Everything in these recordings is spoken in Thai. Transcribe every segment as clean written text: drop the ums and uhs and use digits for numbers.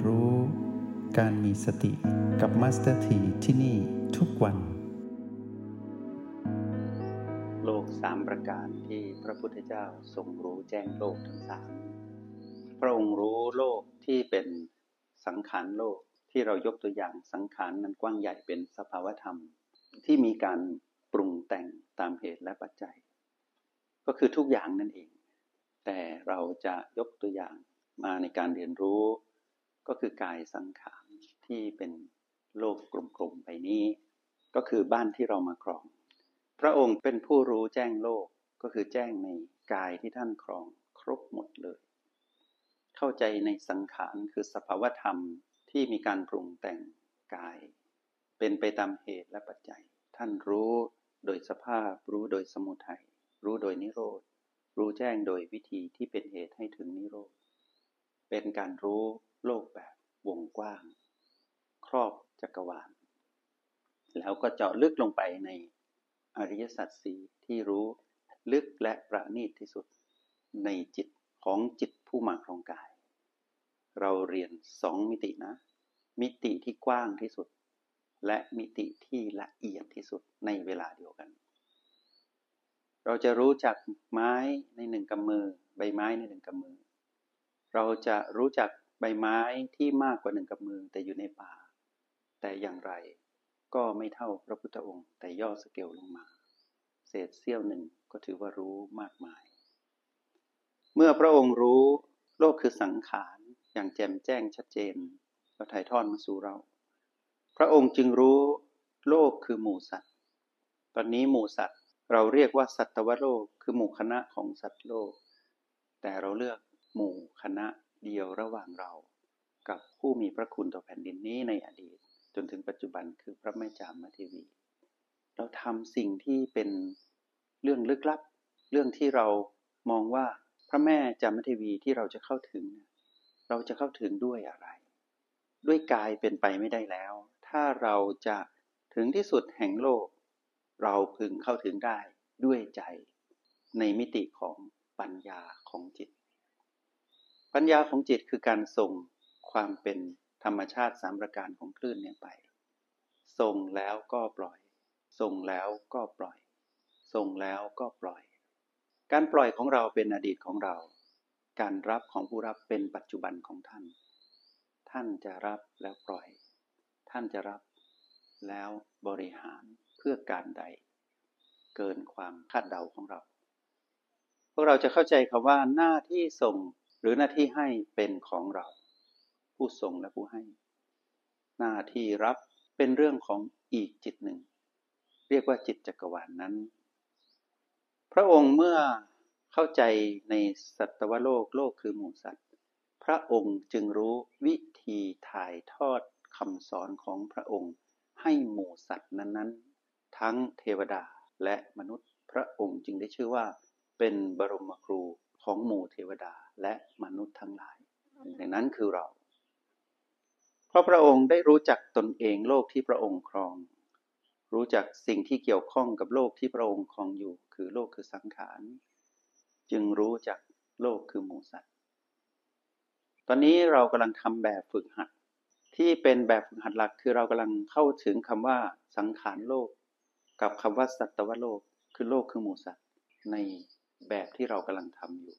รู้การมีสติกับมาสเตอร์ทีที่นี่ทุกวันโลกสามประการที่พระพุทธเจ้าทรงรู้แจ้งโลกทั้งสามพระองค์รู้โลกที่เป็นสังขารโลกที่เรายกตัวอย่างสังขารนั้นกว้างใหญ่เป็นสภาวธรรมที่มีการปรุงแต่งตามเหตุและปัจจัยก็คือทุกอย่างนั่นเองแต่เราจะยกตัวอย่างมาในการเรียนรู้ก็คือกายสังขารที่เป็นโลกกลมๆไปนี้ก็คือบ้านที่เรามาครองพระองค์เป็นผู้รู้แจ้งโลกก็คือแจ้งในกายที่ท่านครองครบหมดเลยเข้าใจในสังขารคือสภาวธรรมที่มีการปรุงแต่งกายเป็นไปตามเหตุและปัจจัยท่านรู้โดยสภาพรู้โดยสมุทัยรู้โดยนิโรธรู้แจ้งโดยวิธีที่เป็นเหตุให้ถึงนิโรธเป็นการรู้โลกแบบวงกว้างครอบจักรวาลแล้วก็เจาะลึกลงไปในอริยสัจสี่ที่รู้ลึกและประณีตที่สุดในจิตของจิตผู้มาครองกายเราเรียน2มิตินะมิติที่กว้างที่สุดและมิติที่ละเอียดที่สุดในเวลาเดียวกันเราจะรู้จักไม้ใน1กำมือใบไม้ใน1กำมือเราจะรู้จักใบไม้ที่มากกว่า1กำมือแต่อยู่ในป่าแต่อย่างไรก็ไม่เท่าพระพุทธองค์แต่ย่อสเกลลงมาเศษเสี้ยวหนึ่งก็ถือว่ารู้มากมายเมื่อพระองค์รู้โลกคือสังขารอย่างแจ่มแจ้งชัดเจนแล้วถ่ายทอดมาสู่เราพระองค์จึงรู้โลกคือหมู่สัตว์ตอนนี้หมู่สัตว์เราเรียกว่าสัตวโลกคือหมู่คณะของสัตว์โลกแต่เราเลือกหมู่คณะเดียวระหว่างเรากับผู้มีพระคุณต่อแผ่นดินนี้ในอดีตจนถึงปัจจุบันคือพระแม่จามเทวีเราทำสิ่งที่เป็นเรื่องลึกลับเรื่องที่เรามองว่าพระแม่จามเทวีที่เราจะเข้าถึงเราจะเข้าถึงด้วยอะไรด้วยกายเป็นไปไม่ได้แล้วถ้าเราจะถึงที่สุดแห่งโลกเราพึงเข้าถึงได้ด้วยใจในมิติของปัญญาของจิตปัญญาของจิตคือการส่งความเป็นธรรมชาติ3ประการของคลื่นเนี่ยไปส่งแล้วก็ปล่อยส่งแล้วก็ปล่อยส่งแล้วก็ปล่อยการปล่อยของเราเป็นอดีตของเราการรับของผู้รับเป็นปัจจุบันของท่านท่านจะรับแล้วปล่อยท่านจะรับแล้วบริหารเพื่อการใดเกินความคาดเดาของเราพวกเราจะเข้าใจคำว่าหน้าที่ส่งหรือหน้าที่ให้เป็นของเราผู้ส่งและผู้ให้หน้าที่รับเป็นเรื่องของอีกจิตหนึ่งเรียกว่าจิตจักรวาลนั้นพระองค์เมื่อเข้าใจในสัตวโลกโลกคือหมู่สัตว์พระองค์จึงรู้วิธีถ่ายทอดคำสอนของพระองค์ให้หมู่สัตว์นั้นๆทั้งเทวดาและมนุษย์พระองค์จึงได้ชื่อว่าเป็นบรมครูของหมู่เทวดาและมนุษย์ทั้งหลายดังนั้นคือเราเพราะพระองค์ได้รู้จักตนเองโลกที่พระองค์ครองรู้จักสิ่งที่เกี่ยวข้องกับโลกที่พระองค์ครองอยู่คือโลกคือสังขารจึงรู้จักโลกคือหมู่สัตว์ตอนนี้เรากำลังทำแบบฝึกหัดที่เป็นแบบฝึกหัดหลักคือเรากำลังเข้าถึงคำว่าสังขารโลกกับคำว่าสัตวโลกคือโลกคือหมู่สัตว์ในแบบที่เรากำลังทำอยู่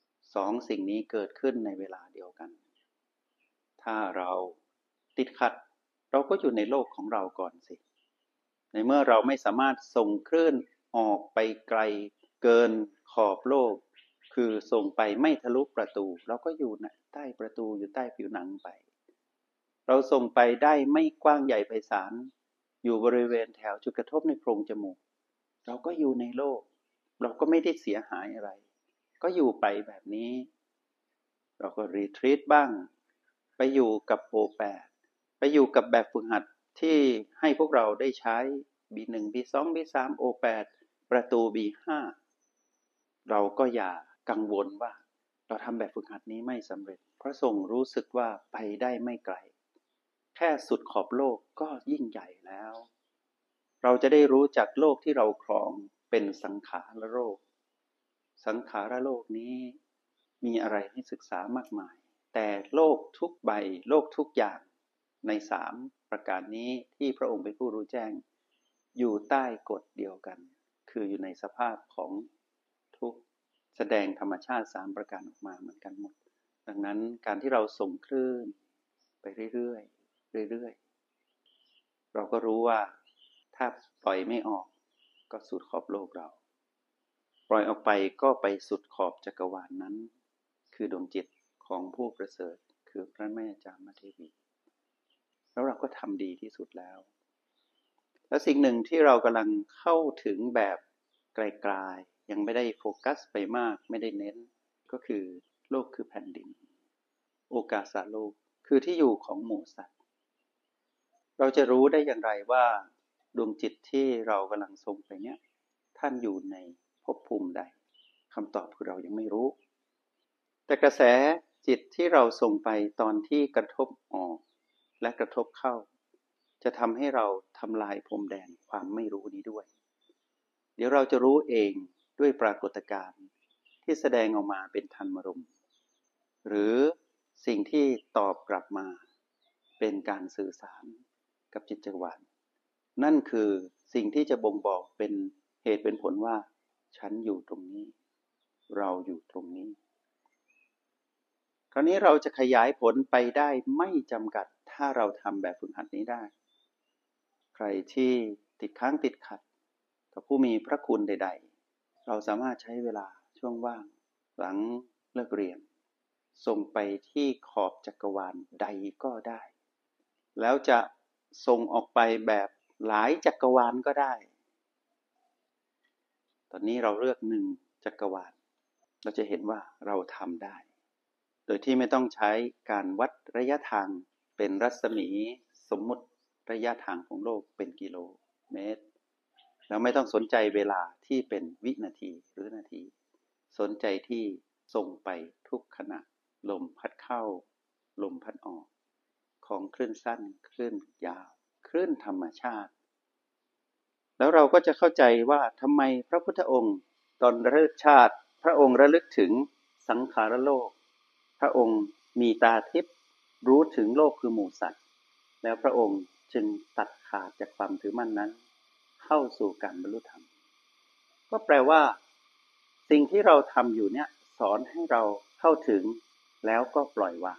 2สิ่งนี้เกิดขึ้นในเวลาเดียวกันถ้าเราติดขัดเราก็อยู่ในโลกของเราก่อนสิในเมื่อเราไม่สามารถส่งคลื่นออกไปไกลเกินขอบโลกคือส่งไปไม่ทะลุประตูเราก็อยู่ใต้ประตูอยู่ใต้ผิวหนังไปเราส่งไปได้ไม่กว้างใหญ่ไพศาลอยู่บริเวณแถวจุดกระทบในโพรงจมูกเราก็อยู่ในโลกเราก็ไม่ได้เสียหายอะไรก็อยู่ไปแบบนี้เราก็รีทรีตบ้างไปอยู่กับโอแปดไปอยู่กับแบบฝึกหัดที่ให้พวกเราได้ใช้ B1 B2 B3 O8 ประตู B5 เราก็อย่ากังวลว่าเราทำแบบฝึกหัดนี้ไม่สำเร็จเพราะทรงรู้สึกว่าไปได้ไม่ไกลแค่สุดขอบโลกก็ยิ่งใหญ่แล้วเราจะได้รู้จักโลกที่เราครองเป็นสังขารโลกสังขารโลกนี้มีอะไรให้ศึกษามากมายแต่โลกทุกใบโลกทุกอย่างใน3ประการนี้ที่พระองค์เป็นผู้รู้แจ้งอยู่ใต้กฎเดียวกันคืออยู่ในสภาพของทุกข์แสดงธรรมชาติ3ประการออกมาเหมือนกันหมดดังนั้นการที่เราส่งคลื่นไปเรื่อยๆเรื่อยๆเราก็รู้ว่าถ้าปล่อยไม่ออกก็สุดขอบโลกเราปล่อยออกไปก็ไปสุดขอบจักรวาลนั้นคือดวงจิตของผู้ประเสริฐคือพระแม่จามเทวีแล้วเราก็ทำดีที่สุดแล้วและสิ่งหนึ่งที่เรากำลังเข้าถึงแบบไกลๆยังไม่ได้โฟกัสไปมากไม่ได้เน้นก็คือโลกคือแผ่นดินโอกาสโลกคือที่อยู่ของหมู่สัตว์เราจะรู้ได้อย่างไรว่าดวงจิตที่เรากำลังส่งไปเนี่ยท่านอยู่ในภพภูมิใดคำตอบคือเรายังไม่รู้แต่กระแสจิตที่เราส่งไปตอนที่กระทบออกและกระทบเข้าจะทำให้เราทำลายพรมแดนความไม่รู้นี้ด้วยเดี๋ยวเราจะรู้เองด้วยปรากฏการณ์ที่แสดงออกมาเป็นธรรมารมณ์หรือสิ่งที่ตอบกลับมาเป็นการสื่อสารกับจิตจักรวาลนั่นคือสิ่งที่จะบ่งบอกเป็นเหตุเป็นผลว่าฉันอยู่ตรงนี้เราอยู่ตรงนี้คราวนี้เราจะขยายผลไปได้ไม่จำกัดถ้าเราทำแบบฝึกหัดนี้ได้ใครที่ติดค้างติดขัดกับผู้มีพระคุณใดๆเราสามารถใช้เวลาช่วงว่างหลังเลิกเรียนส่งไปที่ขอบจักรวาลใดก็ได้แล้วจะส่งออกไปแบบหลายจักรวาลก็ได้ตอนนี้เราเลือก1จักรวาลเราจะเห็นว่าเราทำได้โดยที่ไม่ต้องใช้การวัดระยะทางเป็นรัศมีสมมุติระยะทางของโลกเป็นกิโลเมตรแล้วไม่ต้องสนใจเวลาที่เป็นวินาทีหรือนาทีสนใจที่ส่งไปทุกขณะลมพัดเข้าลมพัดออกของคลื่นสั้นคลื่นยาวคลื่นธรรมชาติแล้วเราก็จะเข้าใจว่าทำไมพระพุทธองค์ตอนระลึกชาติพระองค์ระลึกถึงสังขารโลกพระองค์มีตาทิพย์รู้ถึงโลกคือหมู่สัตว์แล้วพระองค์จึงตัดขาดจากความถือมั่นนั้นเข้าสู่การบรรลุธรรมก็แปลว่าสิ่งที่เราทำอยู่เนี่ยสอนให้เราเข้าถึงแล้วก็ปล่อยวาง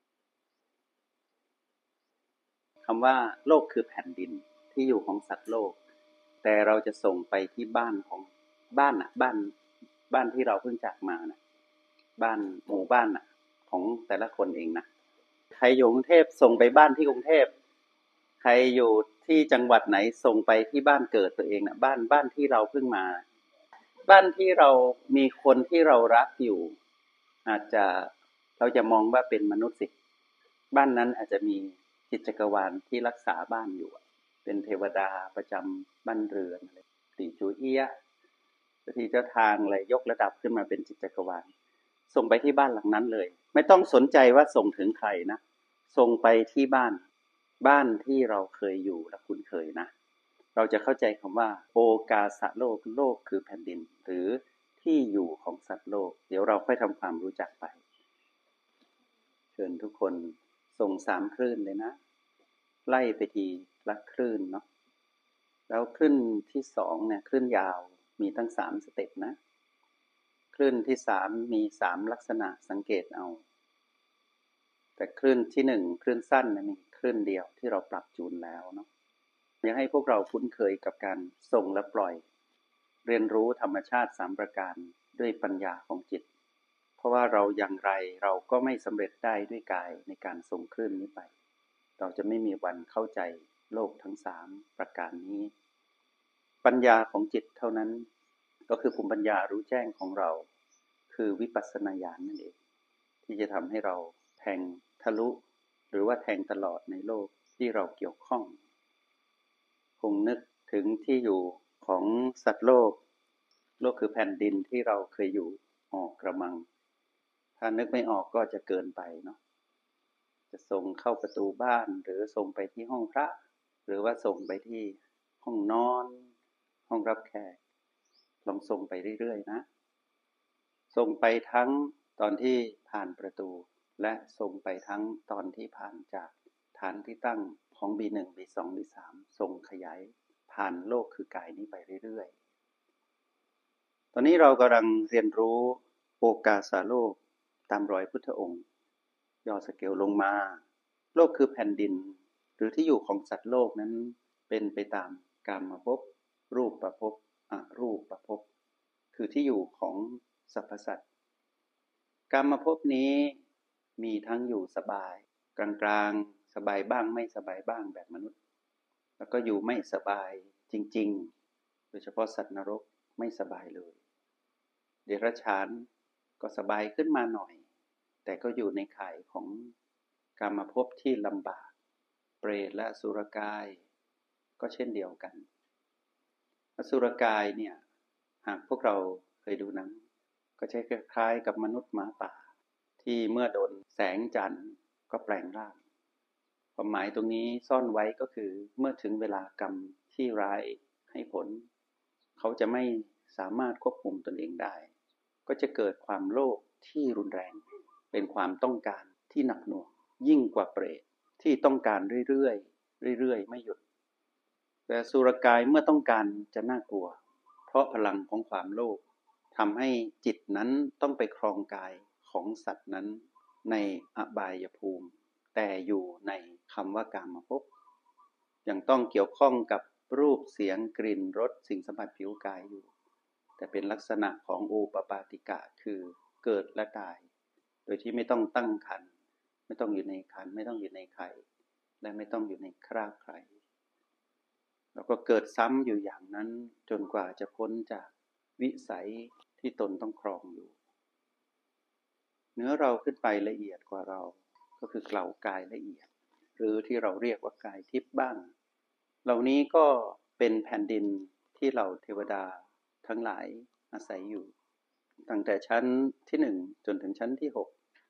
คำว่าโลกคือแผ่นดินที่อยู่ของสัตว์โลกแต่เราจะส่งไปที่บ้านของบ้านที่เราเพิ่งจากมานะบ้านหมู่บ้านน่ะของแต่ละคนเองนะใครอยู่กรุงเทพส่งไปบ้านที่กรุงเทพใครอยู่ที่จังหวัดไหนส่งไปที่บ้านเกิดตัวเองนะบ้านที่เราเพิ่งมาบ้านที่เรามีคนที่เรารักอยู่อาจจะเราจะมองว่าเป็นมนุษย์สิบ้านนั้นอาจจะมีจิตจักรวาลที่รักษาบ้านอยู่เป็นเทวดาประจำบ้านเรือนอะไรตีจูเอี้ยที่เจ้าทางอะไรยกระดับขึ้นมาเป็นจิตจักรวาลส่งไปที่บ้านหลังนั้นเลยไม่ต้องสนใจว่าส่งถึงใครนะส่งไปที่บ้านที่เราเคยอยู่และคุ้นเคยนะเราจะเข้าใจคำว่าโอกาสโลกโลกคือแผ่นดินหรือที่อยู่ของสัตว์โลกเดี๋ยวเราค่อยทำความรู้จักไปเชิญทุกคนส่ง3คลื่นเลยนะไล่ไปทีละคลื่นเนาะแล้วคลื่นที่2เนี่ยคลื่นยาวมีตั้ง3สเต็ปนะคลื่นที่3มี3ลักษณะสังเกตเอาแต่คลื่นที่1คลื่นสั้นมีคลื่นเดียวที่เราปรับจูนแล้วเนาะอยากให้พวกเราคุ้นเคยกับการส่งและปล่อยเรียนรู้ธรรมชาติ3ประการด้วยปัญญาของจิตเพราะว่าเราอย่างไรเราก็ไม่สำเร็จได้ด้วยกายในการส่งคลื่นนี้ไปเราจะไม่มีวันเข้าใจโลกทั้ง3ประการนี้ปัญญาของจิตเท่านั้นก็คือภูมิปัญญารู้แจ้งของเราคือวิปัสสนาญาณนั่นเองที่จะทำให้เราแทงทะลุหรือว่าแทงตลอดในโลกที่เราเกี่ยวข้องคงนึกถึงที่อยู่ของสัตว์โลกคือแผ่นดินที่เราเคยอยู่ออกกระมังถ้านึกไม่ออกก็จะเกินไปเนาะจะส่งเข้าประตูบ้านหรือส่งไปที่ห้องพระหรือว่าส่งไปที่ห้องนอนห้องรับแขกลองส่งไปเรื่อยๆนะส่งไปทั้งตอนที่ผ่านประตูและส่งไปทั้งตอนที่ผ่านจากฐานที่ตั้งของ B1 B2 B3 ส่งขยายผ่านโลกคือกายนี้ไปเรื่อยๆตอนนี้เรากำลังเรียนรู้โอกาสโลกตามรอยพุทธองค์ย่อสเกลลงมาโลกคือแผ่นดินหรือที่อยู่ของสัตว์โลกนั้นเป็นไปตามกามภพรูปภพอรูปภพคือที่อยู่ของสรรพสัตว์กามภพนี้มีทั้งอยู่สบายกลางๆสบายบ้างไม่สบายบ้างแบบมนุษย์แล้วก็อยู่ไม่สบายจริงๆโดยเฉพาะสัตว์นรกไม่สบายเลยเดรัจฉานก็สบายขึ้นมาหน่อยแต่ก็อยู่ในข่ายของกามภพที่ลำบากเปรตและอสุรกายก็เช่นเดียวกันอสุรกายเนี่ยหากพวกเราเคยดูหนังก็ใช้คล้ายๆกับมนุษย์หมาป่าที่เมื่อโดนแสงจันทร์ก็แปลงร่างความหมายตรงนี้ซ่อนไว้ก็คือเมื่อถึงเวลากรรมที่ร้ายให้ผลเขาจะไม่สามารถควบคุมตนเองได้ก็จะเกิดความโลภที่รุนแรงเป็นความต้องการที่หนักหน่วงยิ่งกว่าเปรตที่ต้องการเรื่อยๆไม่หยุดแต่อสุรกายเมื่อต้องการจะน่ากลัวเพราะพลังของความโลภทำให้จิตนั้นต้องไปครองกายของสัตว์นั้นในอบายภูมิแต่อยู่ในคำว่ากามภพยังต้องเกี่ยวข้องกับรูปเสียงกลิ่นรสสิ่งสัมผัสผิวกายอยู่แต่เป็นลักษณะของโอปปาติกะคือเกิดและตายโดยที่ไม่ต้องตั้งครรภ์ไม่ต้องอยู่ในครรภ์ไม่ต้องอยู่ในไข่และไม่ต้องอยู่ในคราบใครแล้วก็เกิดซ้ำอยู่อย่างนั้นจนกว่าจะพ้นจากวิสัยที่ตนต้องครองอยู่เนื้อเราขึ้นไปละเอียดกว่าเราก็คือเกลากายละเอียดหรือที่เราเรียกว่ากายทิพย์บ้างเหล่านี้ก็เป็นแผ่นดินที่เราเทวดาทั้งหลายอาศัยอยู่ตั้งแต่ชั้นที่1จนถึงชั้นที่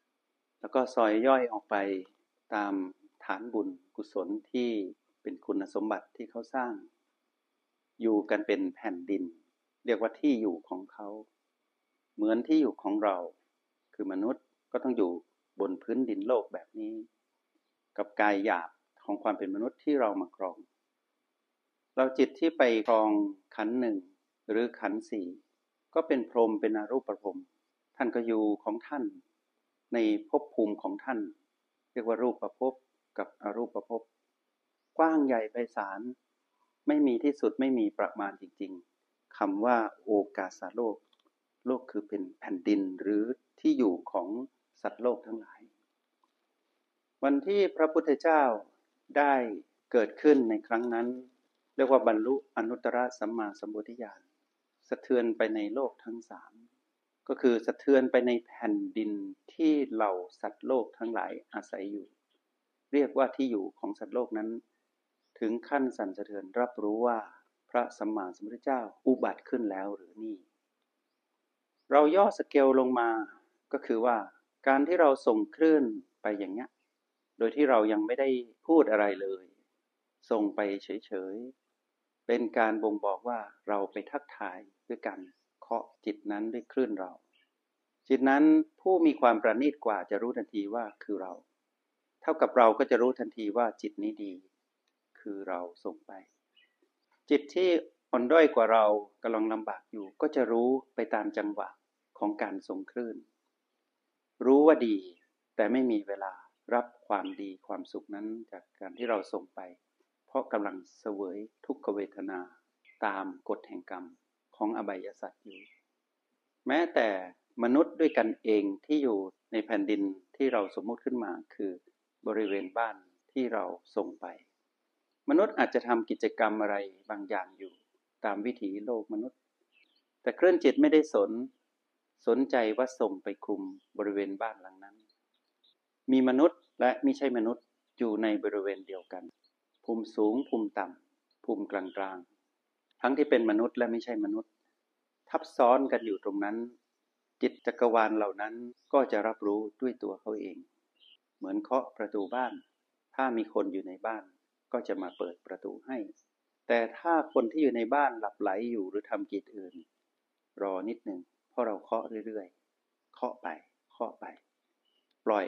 6แล้วก็ซอยย่อยออกไปตามฐานบุญกุศลที่เป็นคุณสมบัติที่เขาสร้างอยู่กันเป็นแผ่นดินเรียกว่าที่อยู่ของเขาเหมือนที่อยู่ของเราคือมนุษย์ก็ต้องอยู่บนพื้นดินโลกแบบนี้กับกายหยาบของความเป็นมนุษย์ที่เรามาครองเราจิตที่ไปครองขันธ์1หรือขันธ์4ก็เป็นพรหมเป็นอรูปพรหมท่านก็อยู่ของท่านในภพภูมิของท่านเรียกว่ารูปภพกับอรูปภพกว้างใหญ่ไพศาลไม่มีที่สุดไม่มีประมาณจริงๆคำว่าโอกาสโลกโลกคือเป็นแผ่นดินหรือที่อยู่ของสัตว์โลกทั้งหลายวันที่พระพุทธเจ้าได้เกิดขึ้นในครั้งนั้นเรียกว่าบรรลุอนุตตรสัมมาสัมโพธิญาณสะเทือนไปในโลกทั้ง3ก็คือสะเทือนไปในแผ่นดินที่เหล่าสัตว์โลกทั้งหลายอาศัยอยู่เรียกว่าที่อยู่ของสัตว์โลกนั้นถึงขั้นสั่นสะเทือนรับรู้ว่าพระสัมมาสัมพุทธเจ้าอุบัติขึ้นแล้วหรือนี่เราย่อสเกลลงมาก็คือว่าการที่เราส่งคลื่นไปอย่างเงี้ยโดยที่เรายังไม่ได้พูดอะไรเลยส่งไปเฉยๆเป็นการบ่งบอกว่าเราไปทักทายด้วยการเคาะจิตนั้นด้วยคลื่นเราจิตนั้นผู้มีความประณีตกว่าจะรู้ทันทีว่าคือเราเท่ากับเราก็จะรู้ทันทีว่าจิตนี้ดีคือเราส่งไปจิตที่อ่อนด้อยกว่าเรากำลังลำบากอยู่ก็จะรู้ไปตามจังหวะของการส่งคลื่นรู้ว่าดีแต่ไม่มีเวลารับความดีความสุขนั้นจากการที่เราส่งไปเพราะกำลังเสวยทุกขเวทนาตามกฎแห่งกรรมของอบายสัตว์อยู่แม้แต่มนุษย์ด้วยกันเองที่อยู่ในแผ่นดินที่เราสมมุติขึ้นมาคือบริเวณบ้านที่เราส่งไปมนุษย์อาจจะทำกิจกรรมอะไรบางอย่างอยู่ตามวิถีโลกมนุษย์แต่เคลื่อนจิตไม่ได้สนใจว่าส่งไปคลุมบริเวณบ้านหลังนั้นมีมนุษย์และไม่ใช่มนุษย์อยู่ในบริเวณเดียวกันภูมิสูงภูมิต่ำภูมิกลางๆทั้งที่เป็นมนุษย์และไม่ใช่มนุษย์ทับซ้อนกันอยู่ตรงนั้นจิตจักรวาลเหล่านั้นก็จะรับรู้ด้วยตัวเขาเองเหมือนเคาะประตูบ้านถ้ามีคนอยู่ในบ้านก็จะมาเปิดประตูให้แต่ถ้าคนที่อยู่ในบ้านหลับไหลอยู่หรือทำกิจอื่นรอนิดหนึ่งเพราะเราเคาะเรื่อยๆเคาะไปปล่อย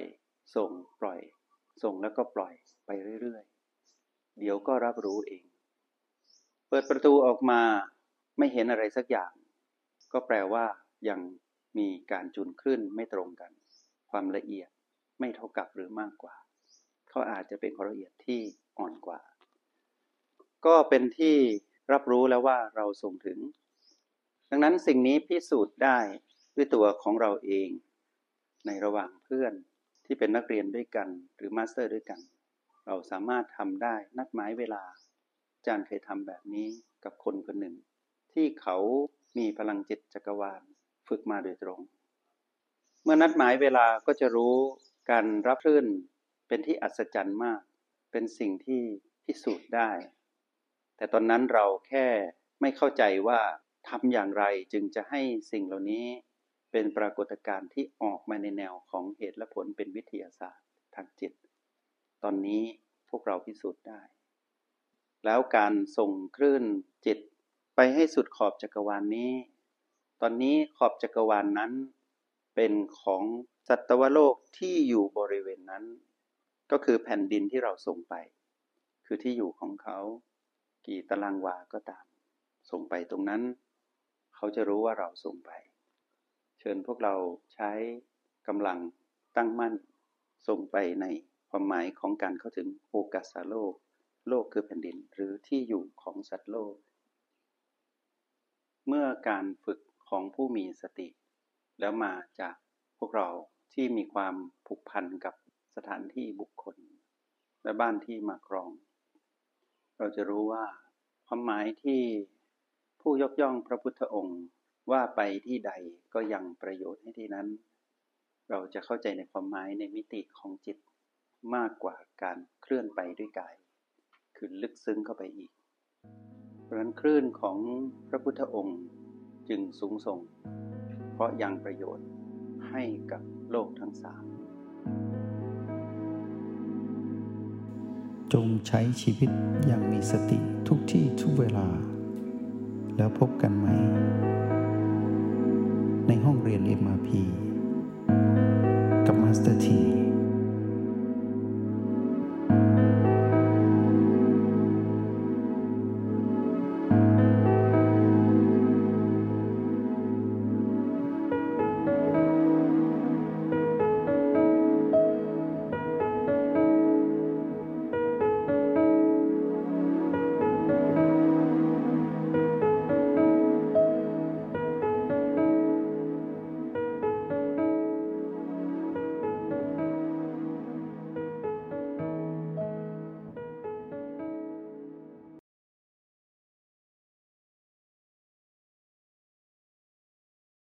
ส่งปล่อยส่งแล้วก็ปล่อยไปเรื่อยๆเดี๋ยวก็รับรู้เองเปิดประตูออกมาไม่เห็นอะไรสักอย่างก็แปลว่ายังมีการจูนคลื่นไม่ตรงกันความละเอียดไม่เท่ากับหรือมากกว่าเขาอาจจะเป็นความละเอียดที่อ่อนกว่าก็เป็นที่รับรู้แล้วว่าเราส่งถึงดังนั้นสิ่งนี้พิสูจน์ได้ด้วยตัวของเราเองในระหว่างเพื่อนที่เป็นนักเรียนด้วยกันหรือมาสเตอร์ด้วยกันเราสามารถทำได้นัดหมายเวลาอาจารย์เคยทำแบบนี้กับคนคนหนึ่งที่เขามีพลังจิตจักรวาลฝึกมาโดยตรงเมื่อนัดหมายเวลาก็จะรู้การรับคลื่นเป็นที่อัศจรรย์มากเป็นสิ่งที่พิสูจน์ได้แต่ตอนนั้นเราแค่ไม่เข้าใจว่าทำอย่างไรจึงจะให้สิ่งเหล่านี้เป็นปรากฏการณ์ที่ออกมาในแนวของเหตุและผลเป็นวิทยาศาสตร์ทางจิตตอนนี้พวกเราพิสูจน์ได้แล้วการส่งคลื่นจิตไปให้สุดขอบจักรวาลนี้ตอนนี้ขอบจักรวาลนั้นเป็นของสัตวโลกที่อยู่บริเวณนั้นก็คือแผ่นดินที่เราส่งไปคือที่อยู่ของเขากี่ตารางวาก็ตามส่งไปตรงนั้นเขาจะรู้ว่าเราส่งไปเชิญพวกเราใช้กำลังตั้งมั่นส่งไปในความหมายของการเข้าถึงโอกาสโลกโลกคือแผ่นดินหรือที่อยู่ของสัตว์โลกเมื่อการฝึกของผู้มีสติแล้วมาจากพวกเราที่มีความผูกพันกับสถานที่บุคคลและบ้านที่มาครองเราจะรู้ว่าความหมายที่ผู้ยกย่องพระพุทธองค์ว่าไปที่ใดก็ยังประโยชน์ให้ที่นั้นเราจะเข้าใจในความหมายในมิติของจิตมากกว่าการเคลื่อนไปด้วยกายคือลึกซึ้งเข้าไปอีกเพราะฉะนั้นคลื่นของพระพุทธองค์จึงสูงส่งเพราะยังประโยชน์ให้กับโลกทั้งสามจงใช้ชีวิตอย่างมีสติทุกที่ทุกเวลาแล้วพบกันไหมในห้องเรียน MRP กับมาสเตอร์ที